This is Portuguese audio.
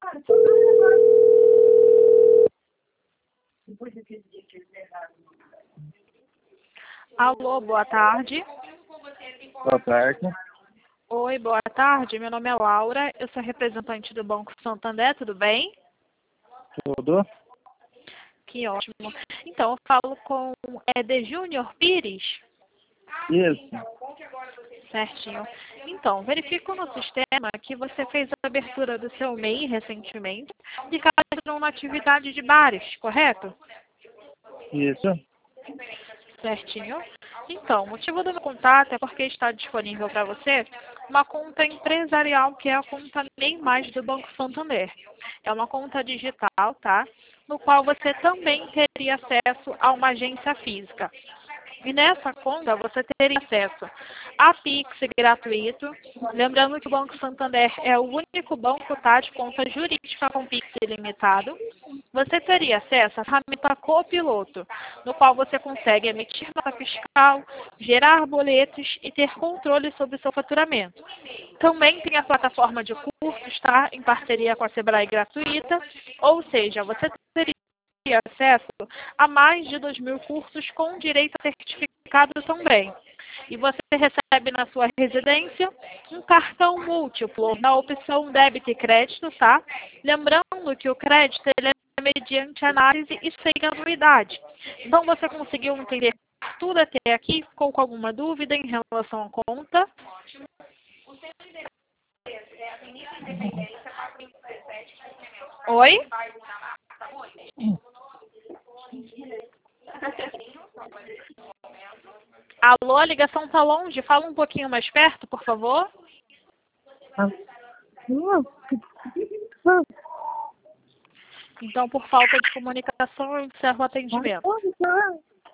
Alô, boa tarde. Boa tarde. Oi, boa tarde. Meu nome é Laura, eu sou representante do Banco Santander, tudo bem? Tudo? Que ótimo. Então, eu falo com Eder Júnior Pires. Isso. Certinho. Então, verifico no sistema que você fez a abertura do seu MEI recentemente e cadastrou uma atividade de bares, correto? Isso. Certinho. Então, o motivo do meu contato é porque está disponível para você uma conta empresarial que é a conta Nem Mais do Banco Santander. É uma conta digital, tá? No qual você também teria acesso a uma agência física. E nessa conta você teria acesso a Pix gratuito. Lembrando que o Banco Santander é o único banco, tá, de conta jurídica com Pix ilimitado. Você teria acesso à ferramenta Copiloto, no qual você consegue emitir nota fiscal, gerar boletos e ter controle sobre o seu faturamento. Também tem a plataforma de cursos, tá, em parceria com a Sebrae gratuita, ou seja, você teria acesso a mais de 2.000 cursos com direito a certificado também. E você recebe na sua residência um cartão múltiplo na opção débito e crédito, tá? Lembrando que o crédito ele é mediante análise e sem anuidade. Então você conseguiu entender tudo até aqui? Ficou com alguma dúvida em relação à conta? Oi? Alô, a ligação está longe. Fala um pouquinho mais perto, por favor. Então, por falta de comunicação, eu encerro o atendimento.